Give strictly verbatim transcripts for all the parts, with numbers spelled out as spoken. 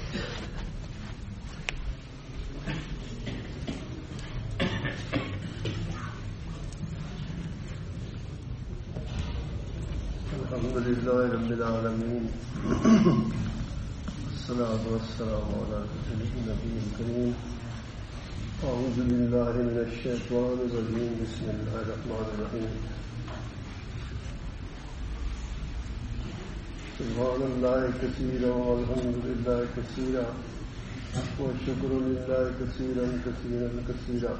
الحمد لله رب العالمين والصلاة والسلام على رسوله النبي الكريم أعوذ بالله من الشيطان الرجيم بسم الله الرحمن الرحيم سبحان الله كثيرا والحمد لله كثيرا والشكر لله كثيرا كثيرا كثيرا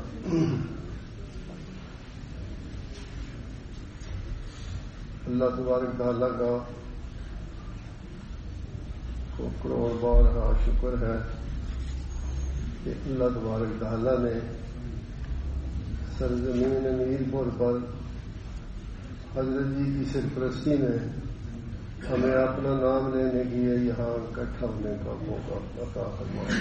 اللہ تبارک تعالیٰ کا کروڑ بار شکر ہے کہ اللہ تبارک تعالیٰ نے سرزمین میر پور پر حضرت جی کی سرپرستی میں ہمیں اپنا نام لینے کی یہاں اکٹھا ہونے کا موقع عطا فرمایا.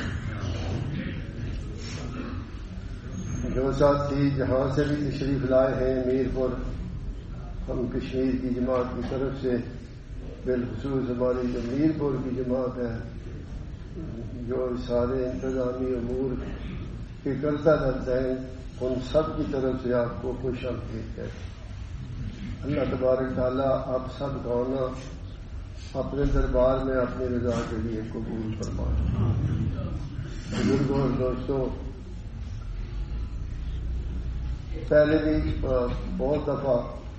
جو ساتھی جہاں سے بھی تشریف لائے ہیں میر پور، ہم کشمیر کی جماعت کی طرف سے، بالخصوص ہماری جو میر پور کی جماعت ہے جو سارے انتظامی امور کے کرتا رہتا ہے، ان سب کی طرف سے آپ کو خوش آمدید ہے. اللہ تبارک تعالیٰ آپ سب کا ہونا اپنے دربار میں اپنی رضا کے لیے قبول فرمائے. بزرگوں اور دوستوں، پہلے بھی بہت دفعہ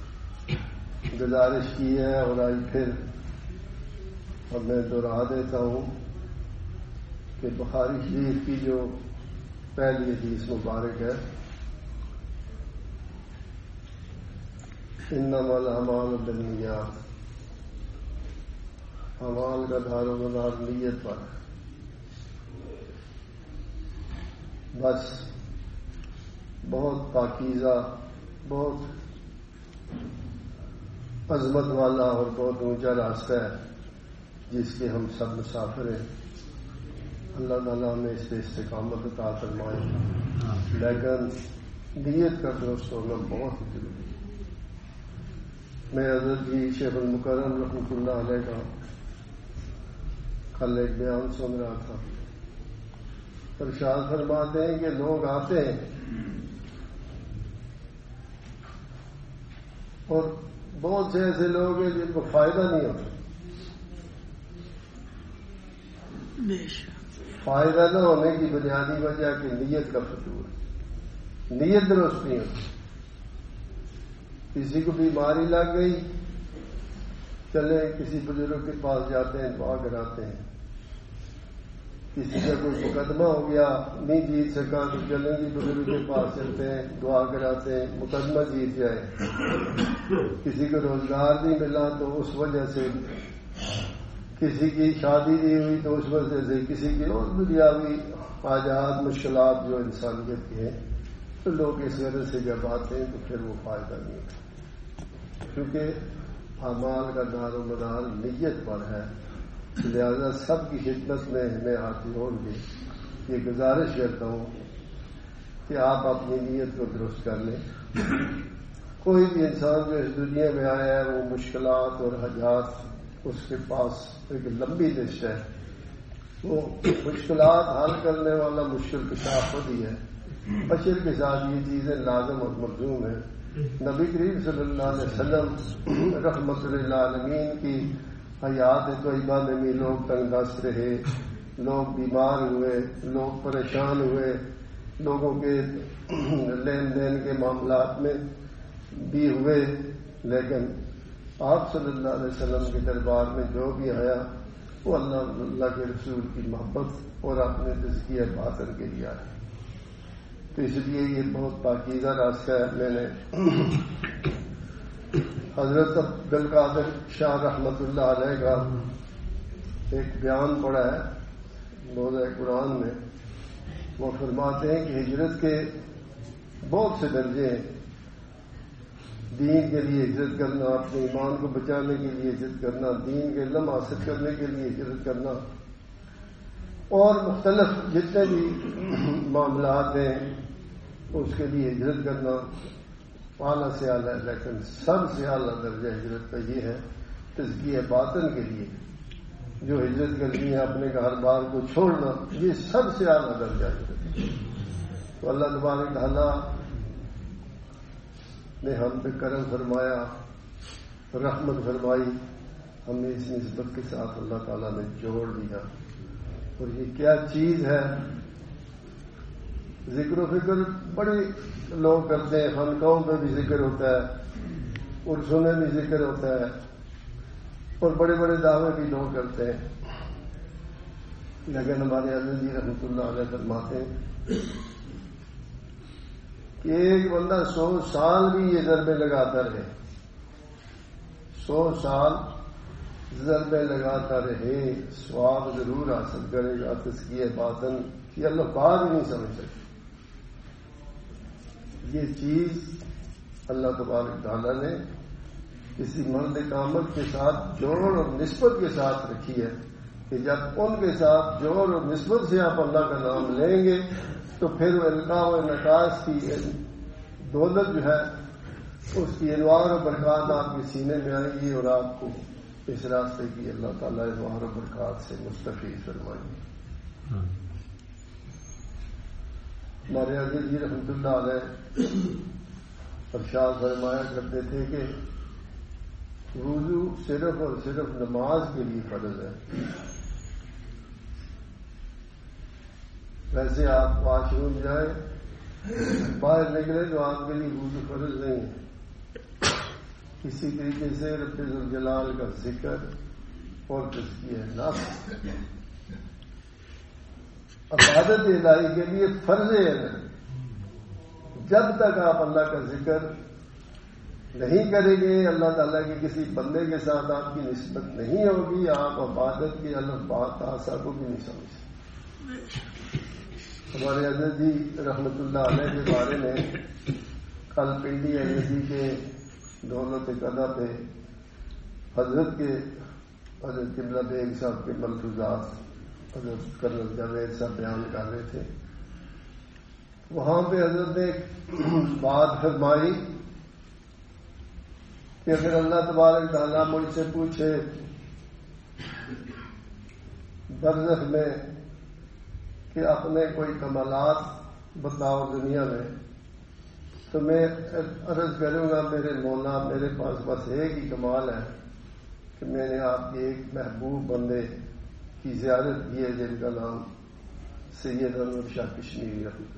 گزارش کی ہے اور آج پھر اب میں دوہرا دیتا ہوں کہ بخاری شریف کی جو پہلی حدیث مبارک ہے، انما الاعمال بالنیات، اعمال کا دار و مدار نیت پر. بس بہت پاکیزہ، بہت عظمت والا اور بہت اونچا راستہ ہے جس کے ہم سب مسافر ہیں. اللہ تعالیٰ ہمیں اس سے استقامت عطا فرمائے، لیکن نیت کا درست ہونا بہت ضروری ہے. میں حضرت جی شیخ المکرم رحمۃ اللہ علیہ کا کل ایک بیان سن رہا تھا. ارشاد فرماتے ہیں کہ لوگ آتے ہیں اور بہت سے ایسے لوگ ہیں جن کو فائدہ نہیں ہوتا. فائدہ نہ ہونے کی بنیادی وجہ کہ نیت کا فتور ہے، نیت درست نہیں ہوتی. کسی کو بیماری لگ گئی، چلے کسی بزرگ کے پاس جاتے ہیں، دعا کراتے ہیں. کسی کا کوئی مقدمہ ہو گیا، نہیں جیت سکا تو چلیں گے بزرگ کے پاس چلتے ہیں، دعا کراتے ہیں، مقدمہ جیت جائے. کسی کو روزگار نہیں ملا تو اس وجہ سے، کسی کی شادی نہیں ہوئی تو اس وجہ سے، کسی کی اور دنیاوی حاجات مشکلات جو انسانیت کی ہیں، تو لوگ اس وجہ سے جب آتے ہیں تو پھر وہ فائدہ نہیں ہوتا، کیونکہ اعمال کا دار و مدار نیت پر ہے. لہذا سب کی خدمت میں ہمیں حاضر ہوں گے یہ گزارش کرتا ہوں کہ آپ اپنی نیت کو درست کر لیں. کوئی بھی انسان جو اس دنیا میں آیا ہے وہ مشکلات اور حاجات، اس کے پاس ایک لمبی لسٹ ہے. وہ مشکلات حل کرنے والا مشکل کشا خود ہی ہے. بشر کے ساتھ یہ چیزیں لازم اور ملزوم ہیں. نبی کریم صلی اللہ علیہ وسلم رحمت للعالمین کی حیات طیبہ میں بھی لوگ تنگ دست رہے، لوگ بیمار ہوئے، لوگ پریشان ہوئے، لوگوں کے لین دین کے معاملات میں بھی ہوئے، لیکن آپ صلی اللہ علیہ وسلم کے دربار میں جو بھی آیا وہ اللہ اللہ کے رسول کی محبت اور اپنے تزکیہ باطن کے لیے آیا. تو اس لیے یہ بہت پاکیزہ راستہ ہے. میں نے حضرت عبد القادر شاہ رحمۃ اللہ علیہ کا ایک بیان پڑھا ہے موضوع قرآن میں. وہ فرماتے ہیں کہ ہجرت کے بہت سے درجے ہیں. دین کے لیے ہجرت کرنا، اپنے ایمان کو بچانے کے لیے ہجرت کرنا، دین کے علم حاصل کرنے کے لیے ہجرت کرنا، اور مختلف جتنے بھی معاملات ہیں اس کے لیے ہجرت کرنا اعلیٰ سے اعلیٰ. لیکن سب سے اعلیٰ درجہ ہجرت کا یہ ہے تزکیہ باطن کے لیے جو ہجرت کرنی ہے اپنے گھر بار کو چھوڑنا، یہ سب سے اعلیٰ درجہ ہے۔ تو اللہ تبارک تعالیٰ نے ہم پہ کرم فرمایا، رحمت فرمائی، ہمیں اس نسبت کے ساتھ اللہ تعالیٰ نے جوڑ دیا۔ اور یہ کیا چیز ہے؟ ذکر و فکر بڑے لوگ کرتے ہیں، خانقاہوں پہ بھی ذکر ہوتا ہے، عرسوں میں بھی ذکر ہوتا ہے، اور بڑے بڑے دعوے بھی لوگ کرتے ہیں، لیکن ہمارے حضرت جی رحمۃ اللہ علیہ فرماتے ہیں کہ ایک بندہ سو سال بھی یہ ضربے لگاتا رہے، سو سال ضربے لگاتا رہے، ثواب ضرور حاصل کرے گا۔ تزکیہ باطن کی اللہ بات ہی نہیں سمجھ سکتے۔ یہ چیز اللہ تبارک تعالیٰ نے کسی مرد کامل کے ساتھ جوڑ اور نسبت کے ساتھ رکھی ہے کہ جب ان کے ساتھ جوڑ اور نسبت سے آپ اللہ کا نام لیں گے تو پھر وہ القاء و انعکاس کی دولت جو ہے اس کی انوار و برکات آپ کے سینے میں آئیں گی، اور آپ کو اس راستے کی اللہ تعالیٰ انوار و برکات سے مستفید فرمائیں گے۔ ہمارے حضرت جی رحمۃ اللہ علیہ ارشاد فرمایا کرتے تھے کہ وضو صرف اور صرف نماز کے لیے فرض ہے۔ ویسے آپ واش روم جائیں، باہر نکلے تو آپ کے لیے وضو فرض نہیں ہے۔ اسی طریقے سے رب ذوالجلال کا ذکر اور تزکیہ نفس عبادت الہی کے لیے فرض ہے۔ جب تک آپ اللہ کا ذکر نہیں کریں گے، اللہ تعالیٰ کے کسی بندے کے ساتھ آپ کی نسبت نہیں ہوگی، آپ عبادت کی الگ بات آسا کو بھی نہیں سمجھ سکتے۔ ہمارے حضرت جی رحمۃ اللہ علیہ کے بارے میں کل پنڈی حضرت جی کے دولت قدہ پہ حضرت کے حضرت قبلہ بیگ صاحب کے ملفوظات حضرت کرنل جاوید صاحب بیان کر رہے تھے۔ وہاں پہ حضرت نے ایک بات فرمائی کہ اگر اللہ تبارک تعالیٰ مجھ سے پوچھے برزخ میں کہ اپنے کوئی کمالات بتاؤ دنیا میں، تو میں عرض کروں گا میرے مولا میرے پاس بس ایک ہی کمال ہے کہ میں نے آپ کے ایک محبوب بندے کی زیارت کی ہے جن کا نام سید انور شاہ کشمیری رحمۃ۔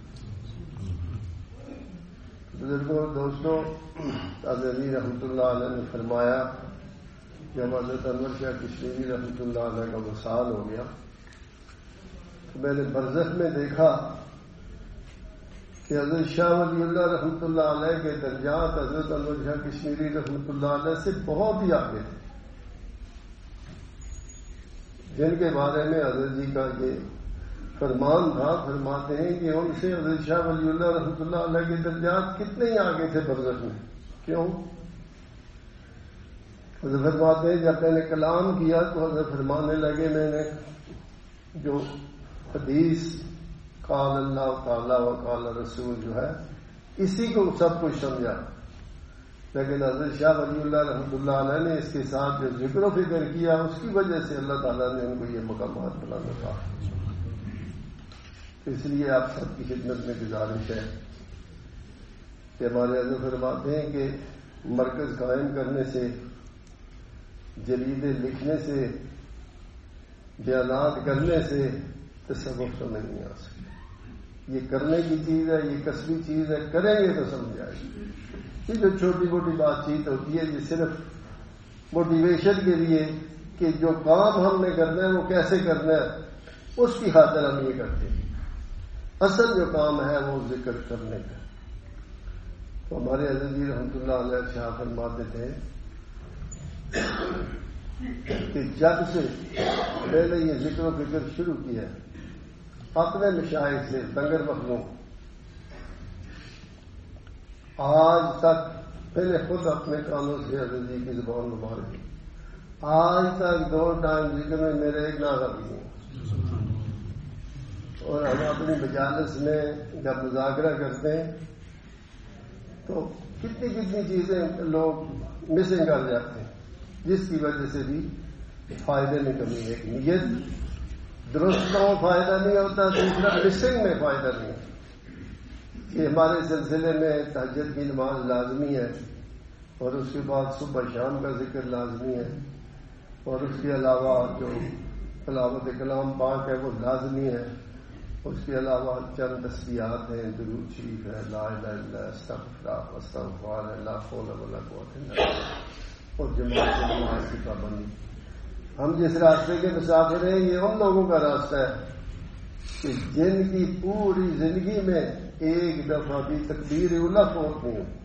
بزرگوں دوستوں، حضرت علی رحمۃ اللہ علیہ نے فرمایا جب حضرت انور شاہ کشمیری رحمۃ اللہ علیہ کا وصال ہو گیا تو میں نے برزخ میں دیکھا کہ حضرت شاہ ولی اللہ رحمۃ اللہ علیہ کے درجات حضرت انور شاہ کشمیری رحمۃ اللہ علیہ سے بہت ہی آگے تھے، جن کے بارے میں حضرت جی کا یہ فرمان تھا۔ فرماتے ہیں کہ ان سے حضرت شاہ ولی اللہ رحمۃ اللہ علیہ کے درجات کتنے ہی آگے تھے برزخ میں۔ کیوں؟ حضرت فرماتے ہیں جب میں نے کلام کیا تو حضرت فرمانے لگے میں نے جو حدیث قال اللہ تعالیٰ و قال رسول جو ہے اسی کو سب کچھ سمجھا، لیکن حضرت شاہ ولی اللہ رحمۃ اللہ علیہ نے اس کے ساتھ جو ذکر و فکر کیا اس کی وجہ سے اللہ تعالیٰ نے ان کو یہ مقامات بلند کہا۔ اس لیے آپ سب کی خدمت میں گزارش ہے کہ ہمارے حضرت فرماتے ہیں کہ مرکز قائم کرنے سے، جریدے لکھنے سے، بیانات کرنے سے تصوف سمجھ نہیں آ سکتی۔ یہ کرنے کی چیز ہے، یہ کسبی چیز ہے، کریں گے تو سمجھ آئے گی۔ یہ جو چھوٹی موٹی بات چیت ہوتی ہے یہ صرف موٹیویشن کے لیے کہ جو کام ہم نے کرنا ہے وہ کیسے کرنا ہے اس کی خاطر ہم یہ کرتے ہیں، اصل جو کام ہے وہ ذکر کرنے کا۔ تو ہمارے حضرت جی رحمۃ اللہ علیہ شاہ فرماتے تھے کہ جب سے پہلے یہ ذکر و فکر شروع کیا اپنے مشائخ سے لنگر مخلوق، آج تک پہلے خود اپنے کانوں سے حضرت جی کی زبان مبارک آج تک دو ٹائم ذکر میں میرے ایک نہ لگی ہیں۔ اور ہم اپنی مجالس میں جب مذاکرہ کرتے ہیں تو کتنی کتنی چیزیں لوگ مسنگ کر جاتے ہیں، جس کی وجہ سے بھی فائدے میں کمی ہے. ایک نیت درست نہ ہو فائدہ نہیں ہوتا, دوسرا مسنگ میں فائدہ نہیں ہے. یہ ہمارے سلسلے میں تہجد کی نماز لازمی ہے, اور اس کے بعد صبح شام کا ذکر لازمی ہے, اور اس کے علاوہ جو تلاوت کلام پاک ہے وہ لازمی ہے. اس کے علاوہ چند تسبیحات ہیں, درود شریف ہے, لا الہ الا اللہ, استغفر اللہ, استغفار اللہ, لا حول ولا قوت الا باللہ, اور جماعت کی نماز کی پابندی. ہم جس راستے کے مسافر ہیں یہ ان لوگوں کا راستہ ہے کہ جن کی پوری زندگی میں ایک دفعہ بھی تکبیر اولیٰ فوت نہیں ہوئی,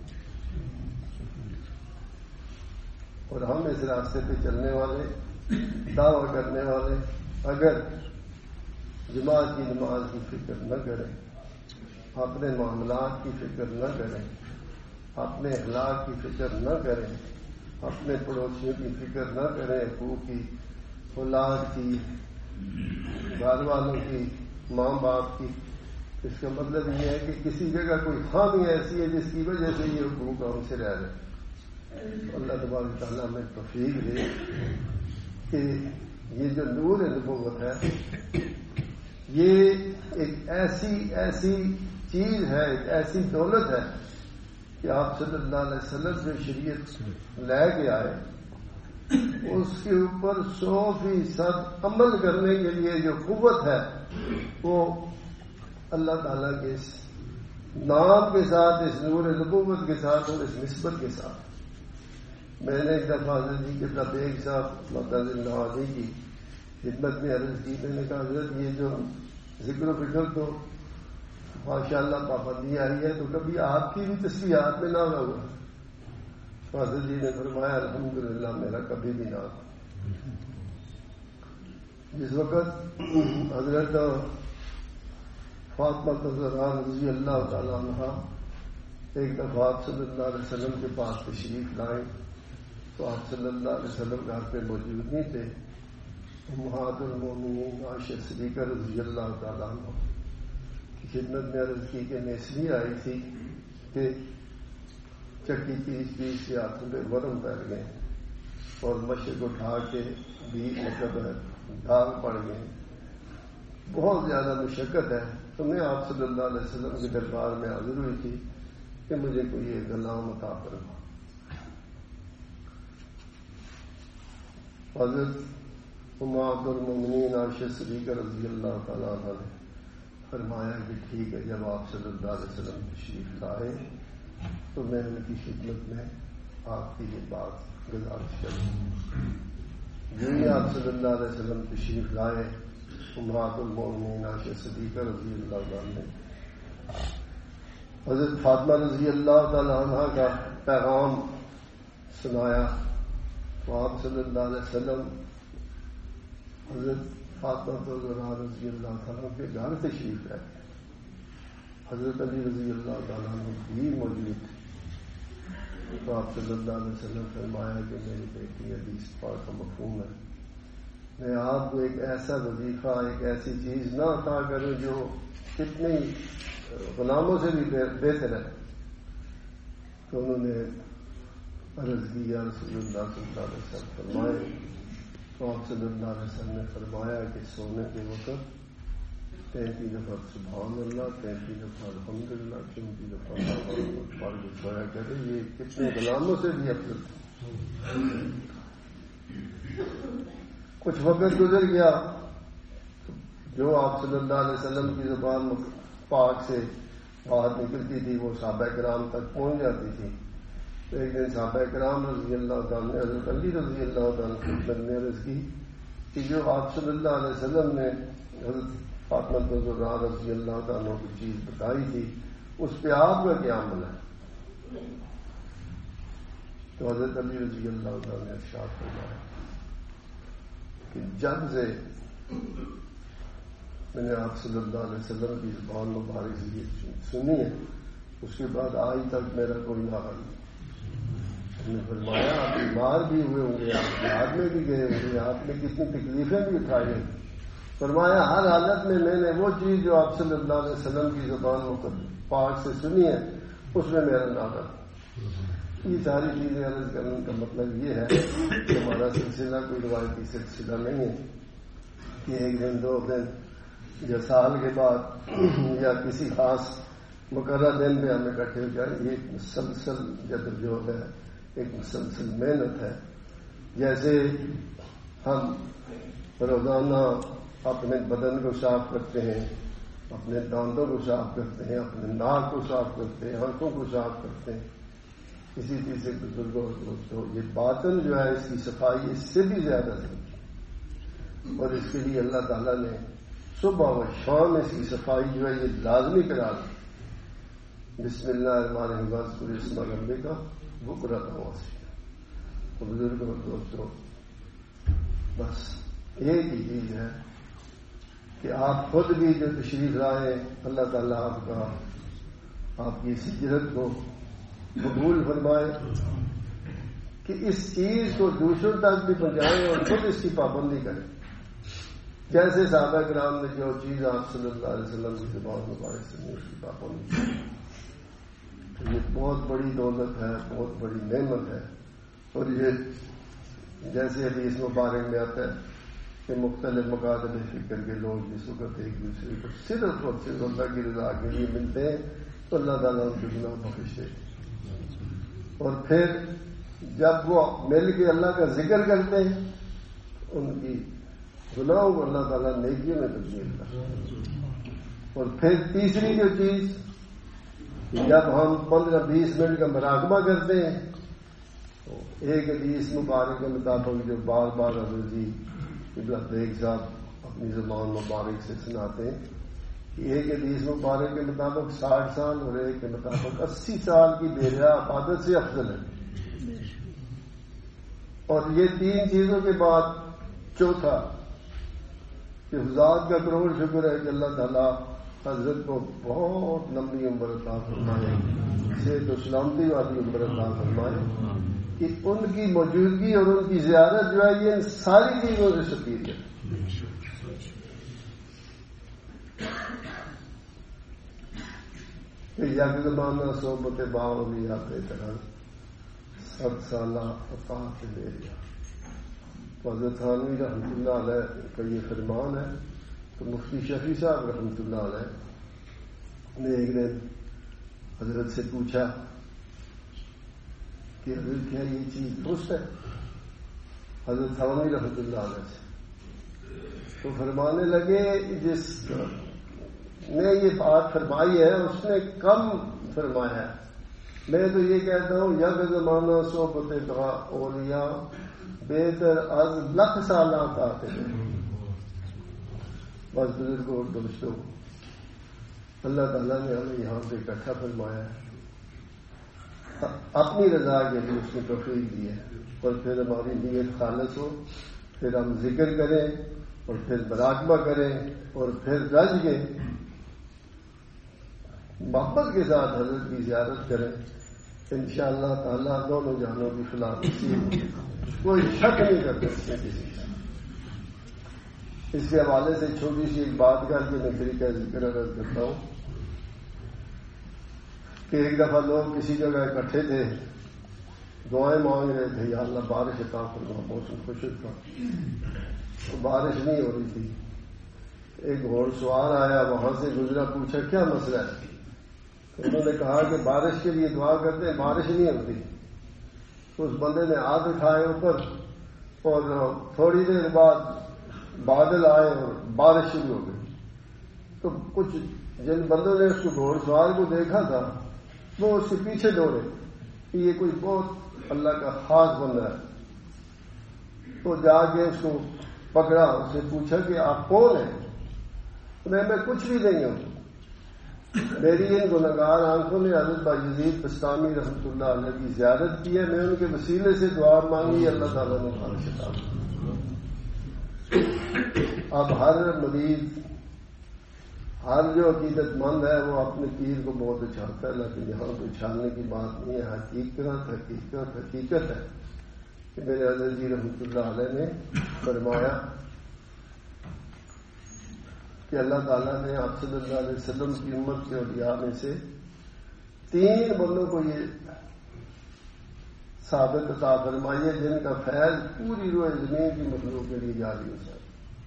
اور ہم اس راستے پہ چلنے والے, دعویٰ کرنے والے, اگر جماعت کی نماز کی فکر نہ کریں, اپنے معاملات کی فکر نہ کریں, اپنے اخلاق کی فکر نہ کریں, اپنے پڑوسیوں کی فکر نہ کریں, حقوق کی, اولاد کی, گھر والوں کی, ماں باپ کی, اس کا مطلب یہ ہے کہ کسی جگہ کوئی خامی ایسی ہے جس کی وجہ سے یہ حقوق ہم سے رہ رہے. اللہ تبارک تعالیٰ میں توفیق دے کہ یہ جو نور نبوت ہے یہ ایک ایسی ایسی چیز ہے, ایک ایسی دولت ہے کہ آپ صلی اللہ علیہ وسلم جو شریعت لے کے آئے اس کے اوپر سو فیصد عمل کرنے کے لیے جو قوت ہے وہ اللہ تعالیٰ کے اس نام کے ساتھ, اس نور نبوت کے ساتھ اور اس نسبت کے ساتھ. میں نے ایک دفعہ حضرت جی کے بیگ صاحب مدد نوازی کی خدمت میں عرض کی. میں نے کہا حضرت یہ جو ذکر و فکر تو ماشاء اللہ پابندی آئی ہے, تو کبھی آپ کی بھی تسبیحات میں نہ ہوا. تو حضرت جی نے فرمایا الحمدللہ میرا کبھی بھی نہ ہوا. جس وقت حضرت فاطمہ الزہرا رضی اللہ تعالیٰ عنہا ایک دفعہ آپ صلی اللہ علیہ وسلم کے پاس تشریف لائیں تو آپ صلی اللہ علیہ وسلم گھر پہ موجود نہیں تھے. امہات المومنین عائشہ صدیقہ رضی اللہ تعالیٰ عنہ کی خدمت میں عرض کی کہ میں اس لیے آئی تھی کہ چکی پیس پیس کے ہاتھوں پہ ورم پھیل گئے اور مشرق اٹھا کے بھی مطلب ڈھال پڑ گئے, بہت زیادہ مشقت ہے. تو میں آپ صلی اللہ علیہ وسلم کے دربار میں حاضر ہوئی تھی کہ مجھے کوئی ایک غلام عطا فرما. حضرت امہات المومنین عائشہ صدیقہ رضی اللہ تعالیٰ عنہ نے فرمایا کہ ٹھیک ہے, جب آپ صلی اللہ علیہ وسلم تشریف لائے تو میں ان کی خدمت میں آپ کی یہ بات گزارش کروں. یہی آپ صلی اللہ علیہ وسلم تشریف لائے, امہات المومنین عائشہ صدیقہ رضی اللہ عنہ نے حضرت فاطمہ رضی اللہ تعالیٰ عنہ کا پیغام سنایا. تو آپ صلی اللہ علیہ وسلم حضرت فاطمہ رضی اللہ تعالیٰ کے گھر تشریف لائے. حضرت علی رضی اللہ تعالیٰ عنہ بھی موجود تھے. تو آپ صلی اللہ علیہ وسلم فرمایا کہ میری بیٹی حدیث پاک کا مفہوم ہے, میں آپ کو ایک ایسا وظیفہ, ایک ایسی چیز نہ عطا کروں جو کتنی غلاموں سے بھی بہتر ہے. تو انہوں نے عرض کی یا رسول اللہ صلی اللہ علیہ وسلم فرمائے. تو آپ صلی اللہ علیہ وسلم نے فرمایا کہ سونے کے وقت تینتیس دفعہ سبحان اللہ, تینتیس دفعہ الحمدللہ, چونتیس دفعہ پڑھ کے سویا کرے. یہ کتنے غلاموں سے بھی افضل. کچھ وقت گزر گیا, جو آپ صلی اللہ علیہ وسلم کی زبان پاک سے بات نکلتی تھی وہ صحابہ کرام تک پہنچ جاتی تھی. تو ایک دن صحابہ کرام رضی اللہ تعالیٰ نے حضرت علی رضی اللہ تعالیٰ نے عرض کی کہ جو آپ صلی اللہ علیہ وسلم نے حضرت فاطمہ الزہرا رضی اللہ تعالیٰ کی چیز بتائی تھی اس پہ آپ کا کیا عمل ہے. تو حضرت علی رضی اللہ تعالیٰ نے ارشاد فرمایا کہ جب سے میں نے آپ صلی اللہ علیہ وسلم کی زبان مبارک سے یہ سنی ہے اس کے بعد آج تک میرا کوئی ناغہ نہیں. ہم نے فرمایا آپ بیمار بھی ہوئے ہوں گے, آپ جہاد میں بھی گئے ہوں گے, آپ نے کتنی تکلیفیں بھی اٹھائی ہیں. فرمایا ہر حالت میں میں نے وہ چیز جو آپ صلی اللہ علیہ وسلم کی زبان پاک سے سنی ہے اس میں میرا ناغہ. یہ ساری چیزیں عرض کرنے کا مطلب یہ ہے کہ ہمارا سلسلہ کوئی روایتی سلسلہ نہیں ہے کہ ایک دن دو دن یا سال کے بعد یا کسی خاص مقررہ دن پہ ہم اکٹھے ہو جائیں. یہ ایک مسلسل جدوجہد ہے, ایک مسلسل محنت ہے. جیسے ہم روزانہ اپنے بدن کو صاف کرتے ہیں, اپنے دانتوں کو صاف کرتے ہیں, اپنے ناک کو صاف کرتے ہیں, آنکھوں کو صاف کرتے ہیں, اسی چیز سے بزرگوں اور دوستوں یہ باطن جو ہے اس کی صفائی اس سے بھی زیادہ ضروری, اور اس کے لیے اللہ تعالیٰ نے صبح و شام اس کی صفائی جو ہے یہ لازمی کرا دی. بسم اللہ الرحمن الرحیم پورے اسم ربے کا وہ کراتا ہوں. تو بزرگوں اور دوستوں بس ایک ہی چیز ہے کہ آپ خود بھی جو تشریف لائیں, اللہ تعالیٰ آپ کا آپ کی اس ہجرت کو قبول فرمائے کہ اس چیز کو دوسروں تک بھی پہنچائیں اور خود اس کی پابندی کریں. جیسے صحابہ کرام نے جو چیز آپ صلی اللہ علیہ وسلم کی زبان مبارک سے اس کی پابندی کی, یہ بہت بڑی دولت ہے, بہت بڑی نعمت ہے. اور یہ جیسے حدیث مبارک میں آتا ہے کہ مختلف مقاصد فکر کے لوگ جس وقت ایک دوسرے کو صرف اور صرف اللہ کی رضا کے لیے ملتے ہیں تو اللہ تعالیٰ ان کے گناہ بخشے, اور پھر جب وہ مل کے اللہ کا ذکر کرتے ہیں ان کی گناہوں کو اللہ تعالیٰ نیکیوں میں تبدیل کرتا ہے. اور پھر تیسری جو چیز جب ہم پندرہ بیس منٹ کا مراقبہ کرتے ہیں تو ایک حدیث مبارک کے مطابق جو بار بار حضرت جی ایک صاحب اپنی زبان مبارک سے سناتے ہیں کہ ایک حدیث مبارک کے مطابق ساٹھ سال اور ایک کے مطابق اسی سال کی بیریا عبادت سے افضل ہے. اور یہ تین چیزوں کے بعد چوتھا کہ حضرات کا کروڑ شکر ہے کہ اللہ تعالیٰ حضرت کو بہت لمبی عمر عطا فرمائے, صحت و سلامتی والی عمر عطا فرمائے, کہ ان کی موجودگی اور ان کی زیارت جو ہے یہ ان ساری چیزوں سے شفیع ہے. یک زمانہ صحبت باولی آتے طرح سب سالہ اطاعت لے لیا. حضرت تھانوی رحمۃ اللہ علیہ کا یہ فرمان ہے. تو مفتی شفیع صاحب رحمۃ اللہ علیہ نے ایک دن حضرت سے پوچھا کہ حضرت کیا یہ چیز درست ہے؟ حضرت تھانوی رحمۃ اللہ علیہ سے تو فرمانے لگے جس نے یہ بات فرمائی ہے اس نے کم فرمایا ہے. میں تو یہ کہتا ہوں یک زمانہ صحبت اولیاء بہتر از لکھ سالہ آتے ہیں. بس بزرگوں اور دوستوں اللہ تعالیٰ نے ہمیں یہاں پہ اکٹھا فرمایا ہے, اپنی رضا کے لیے اس نے توفیق دی ہے. اور پھر ہماری نیت خالص ہو, پھر ہم ذکر کریں اور پھر مراقبہ کریں اور پھر رج کے محبت کے ساتھ حضرت کی زیارت کریں. انشاءاللہ تعالیٰ دونوں جہانوں کی فلاح کوئی شک نہیں کرتے اس میں کسی کا. اس کے حوالے سے چھوٹی سی ایک بات کر کے میں طریقہ ذکر عرض کرتا ہوں کہ ایک دفعہ لوگ کسی جگہ اکٹھے تھے, دعائیں مانگ رہے تھے, یا اللہ بارش عطا فرما, موسم خوشک تھا, تو بارش نہیں ہو رہی تھی. ایک گھوڑ سوار آیا, وہاں سے گزرا, پوچھا کیا مسئلہ ہے؟ تو انہوں نے کہا کہ بارش کے لیے دعا کرتے ہیں, بارش نہیں ہوتی. تو اس بندے نے ہاتھ اٹھائے اوپر, اور تھوڑی دیر بعد بادل آئے اور بارش شروع ہو گئی. تو کچھ جن بندوں نے اس کو گھوڑ سوار کو دیکھا تھا وہ اس کے پیچھے دوڑے کہ یہ کوئی بہت اللہ کا خاص بندہ ہے. تو جا کے اس کو پکڑا, اس سے پوچھا کہ آپ کون ہیں؟ میں میں کچھ بھی نہیں ہوں, میری ان گنہگار آنکھوں نے حضرت بایزید بستامی رحمۃ اللہ علیہ کی زیارت کی ہے, میں ان کے وسیلے سے دعا مانگی, اللہ تعالیٰ نے بارش عطا فرمائی. اب ہر مریض, ہر جو عقیدت مند ہے وہ اپنے پیر کو بہت اچھالتا ہے, لیکن یہاں تو اچھالنے کی بات نہیں ہے. حقیقت حقیقت حقیقت ہے کہ میرے حضرت جی رحمۃ اللہ علیہ نے فرمایا کہ اللہ تعالیٰ نے آپ صلی اللہ علیہ وسلم کی امت کے اولیاء میں سے تین بندوں کو یہ ثابت عطا فرمائیے جن کا فیض پوری روح زمین کی مخلوق کے لیے جاری ہو سکے.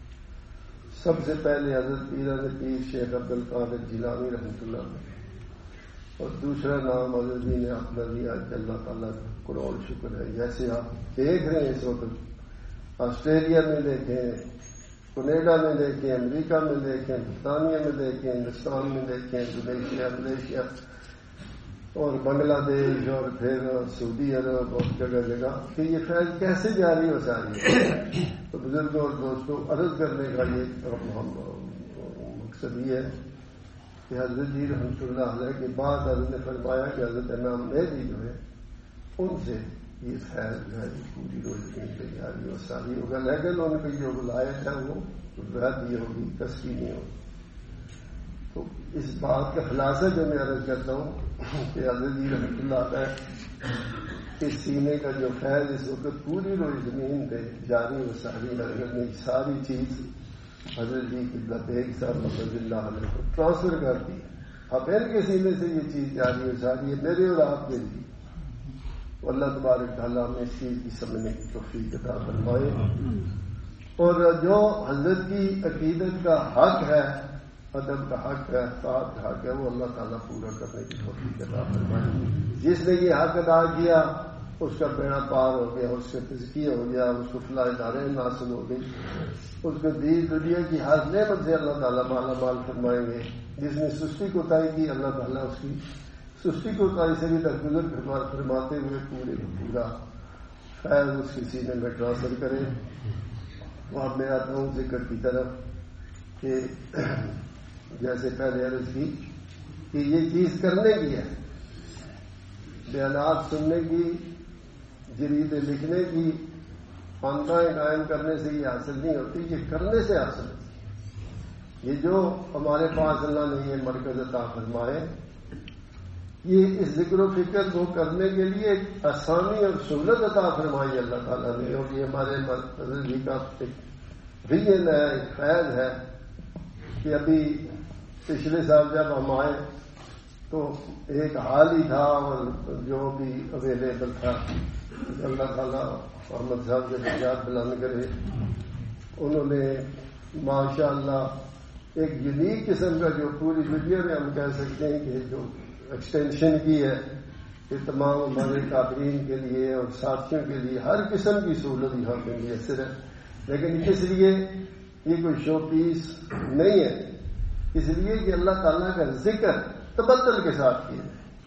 سب سے پہلے حضرت پیران پیر شیخ عبد القادر جیلانی رحمۃ اللہ علیہ، اور دوسرا نام حضرت نے اپنا دیا کہ اللہ تعالیٰ کا کروڑ شکر ہے. جیسے آپ دیکھ رہے ہیں اس وقت آسٹریلیا میں دیکھیں، کینیڈا میں دیکھیں، امریکہ میں دیکھیں، برطانیہ میں دیکھیں، ہندوستان میں دیکھیں، انڈونیشیا، ملیشیا اور بنگلہ دیش اور پھر سعودی عرب اور جگہ جگہ کہ یہ فیض کیسے جاری ہو ساری ہے. تو بزرگوں اور دوستوں عرض کرنے کا یہ مقصد یہ ہے کہ حضرت جی رحمۃ اللہ علیہ کے بعد حضرت نے فرمایا کہ حضرت امام مہدی جو ہے ان سے یہ فیض جو ہے پوری روشنی پہ جاری ہو ساری ہوگا، لیکن ان کی جو ولایت ہے وہ رد یہ ہوگی، تسکین نہیں ہوگی. تو اس بات کا خلاصہ جو میں عرض کرتا ہوں کہ حضرت جی رحمۃ اللہ علیہ اس سینے کا جو فیض اس وقت پوری روز زمین پہ جاری و ساری لگنے کی ساری چیز حضرت جی قبلہ بیگ صاحب رحمۃ اللہ علیہ کو ٹرانسفر کر دی. اب ان کے سینے سے یہ چیز جاری و ساری ہے میرے اور آپ کے لیے. اللہ تبارک تعالیٰ میں اس چیز کی سمجھنے کی توفیق عطا فرمائے، اور جو حضرت کی عقیدت کا حق ہے، ادب کا حق ہے، اطاعت کا حق ہے، وہ اللہ تعالیٰ پورا کرنے کی توفیق عطا فرمائے. جس نے یہ حق ادا کیا اس کا بیڑا پار ہو گیا، اس کا تزکیہ ہو گیا، اس کو فلاح دارین حاصل ہو گئی، اس کو دین دنیا کی ہر نعمت سے اللہ تعالیٰ مالا مال فرمائیں گے. جس نے سستی کوتاہی کی اللہ تعالیٰ اس کی سستی کوتاہی سے بھی درگزر فرماتے ہوئے پورے پورا خیر اس کے سینے میں ٹرانسفر کرے. اور میں آتا ہوں ذکر کی طرف کہ جیسے پہلے عرض کی کہ یہ چیز کرنے کی ہے، بیانات سننے کی، جریدے لکھنے کی، خاندان قائم کرنے سے یہ حاصل نہیں ہوتی، یہ کرنے سے حاصل ہوتی. یہ جو ہمارے پاس اللہ نے یہ مرکز عطا فرمائے، یہ اس ذکر و فکر کو کرنے کے لیے ایک آسانی اور سہولت عطا فرمائی اللہ تعالیٰ نے، اور یہ ہمارے مرکز جی کا ایک ریجن ہے، ایک فیض ہے کہ ابھی پچھلے سال جب ہم آئے تو ایک حال ہی تھا، اور جو بھی اویلیبل تھا اللہ تعالیٰ محمد صاحب کے درجات بلند کرے، انہوں نے ماشاء اللہ ایک یونیک قسم کا جو پوری دنیا میں ہم کہہ سکتے ہیں کہ جو ایکسٹینشن کی ہے کہ تمام ہمارے کابرین کے لیے اور ساتھیوں کے لیے ہر قسم کی سہولت یہاں پہ میسر ہے. لیکن اس لیے یہ کوئی شو پیس نہیں ہے، اس لیے کہ اللہ تعالیٰ کا ذکر تبدل کے ساتھ کیا.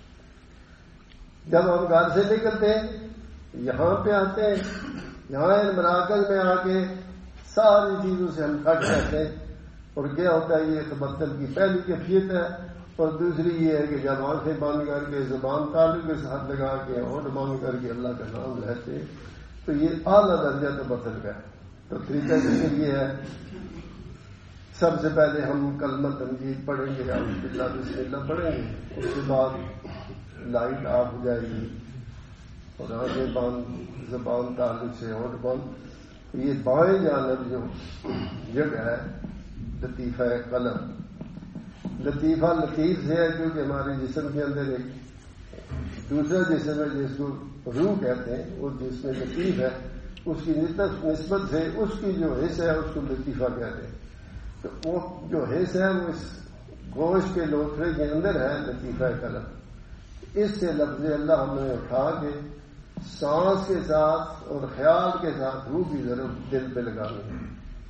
جب ہم گھر سے نکلتے ہیں یہاں پہ آتے ہیں، یہاں مراکز میں آ کے ساری چیزوں سے ہم کٹ جاتے ہیں، اور کیا ہوتا ہے یہ تبدل کی پہلی کیفیت ہے. اور دوسری یہ ہے کہ جب آنکھیں بند کر کے زبان تعلق کے ساتھ لگا کے ہونٹ بند کر کے اللہ کا نام لیتے تو یہ اعلیٰ درجہ تبدل کا ہے. تو طریقہ ذکر یہ ہے، سب سے پہلے ہم کلمہ تمجید پڑھیں گے، بسم اللہ بسم اللہ پڑھیں گے، اس کے بعد لائٹ آف ہو جائے گی اور آنکھیں بند، زبان تعلق سے ہونٹ بند. یہ بائیں جانب جو جگہ ہے لطیفہ قلم، لطیفہ لطیف سے ہے کیونکہ ہمارے جسم کے اندر ایک دوسرا جسم ہے جس کو روح کہتے ہیں، وہ جس میں لطیف ہے اس کی نسبت سے اس کی جو حص ہے اس کو لطیفہ کہتے ہیں. تو وہ جو حص ہے وہ اس گوشت کے لوتھڑے کے اندر ہے لطیفہ قلم. اس سے لفظ اللہ ہم نے اٹھا کے سانس کے ساتھ اور خیال کے ساتھ روح کی ضرورت دل پہ لگانے ہے.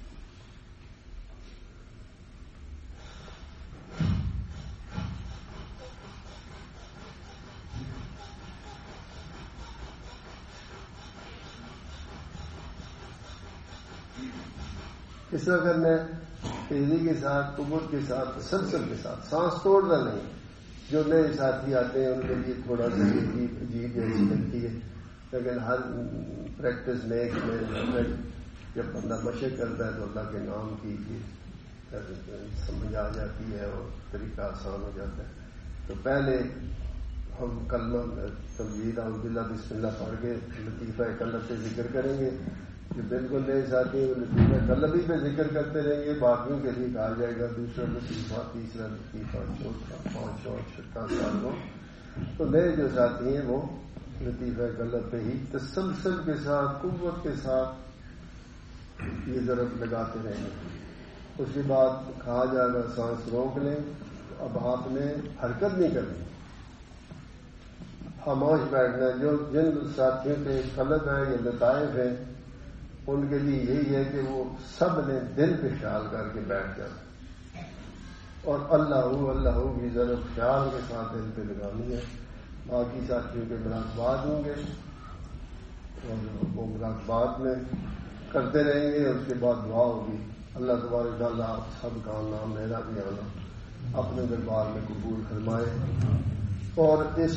اس طرح کرنا ہے تیزی کے ساتھ، قوت کے ساتھ، تسلسل کے ساتھ، سانس توڑنا نہیں. جو نئے ساتھی آتے ہیں ان کے لیے تھوڑا سا عجیب عجیب جیسی لگتی ہے، لیکن ہر پریکٹس میں جب بندہ مشق کرتا ہے تو اللہ کے نام کی سمجھ آ جاتی ہے اور طریقہ آسان ہو جاتا ہے. تو پہلے ہم کلمہ تمجید اعوذ باللہ بسم اللہ پڑھ کے لطیفہ قلب سے ذکر کریں گے. جو بالکل نئے ساتھی ہیں وہ لطیفہ قلب ہی پہ ذکر کرتے رہیں گے، باقیوں کے لیے کہا جائے گا دوسرا لطیفہ، تیسرا لطیفہ، چوتھا، پانچواں، چھٹا، ساتواں. تو نئے جو ساتھی ہیں وہ لطیفہ غلط پہ ہی تسلسل کے ساتھ قوت کے ساتھ یہ ضرب لگاتے رہیں گے۔ اس کے بعد کہا جائے گا سانس روک لیں، اب آپ نے حرکت نہیں کرنی، خاموش بیٹھنا۔ جو جن ساتھیوں کے طلب ہیں یا لطائف ہیں ان کے لیے یہی ہے کہ وہ سب نے دل پہ خیال کر کے بیٹھ جائیں اور اللہ ہو اللہ ہو کی ضرب خیال کے ساتھ دل پہ لگانی ہے۔ باقی ساتھیوں کے مراقبات ہوں گے اور وہ مراقبات میں کرتے رہیں گے، اس کے بعد دعا ہوگی۔ اللہ تبارک تعالیٰ آپ سب کا آنا میرا بھی آنا اپنے دربار میں قبول فرمائے اور اس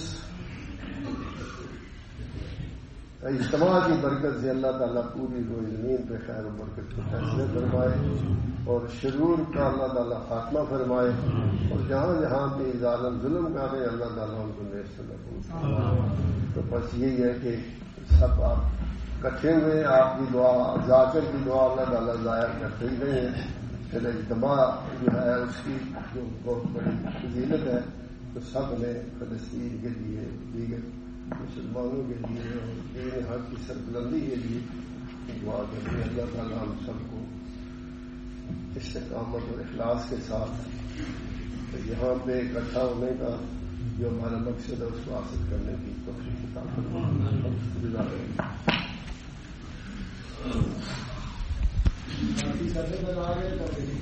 اجتماع کی برکت سے اللہ تعالیٰ پوری روئی زمین پہ خیر و برکت کے فیصلے فرمائے اور شرور کا اللہ تعالیٰ خاتمہ فرمائے اور جہاں جہاں پہ ظالم ظلم کر رہے ہیں اللہ تعالیٰ ان کو نیست محفوظ فرمائے۔ تو بس یہی ہے کہ سب آپ اکٹھے ہوئے، آپ کی دعا ذاکر کی دعا اللہ تعالیٰ ظاہر کرتے ہی رہے ہیں۔ پھر اجتماع جو ہے اس کی جو بہت بڑی فضیلت ہے تو سب نے فلسطین کے لیے دیگر مسلمانوں کے لیے اور دین حق کی سربلندی کے لیے دعا کرتے ہیں۔ اللہ تعالیٰ ہم سب کو استقامت اور اخلاص کے ساتھ یہاں پہ اکٹھا ہونے کا جو ہمارا مقصد ہے اس کو حاصل کرنے کی توفیق عطا فرمائے۔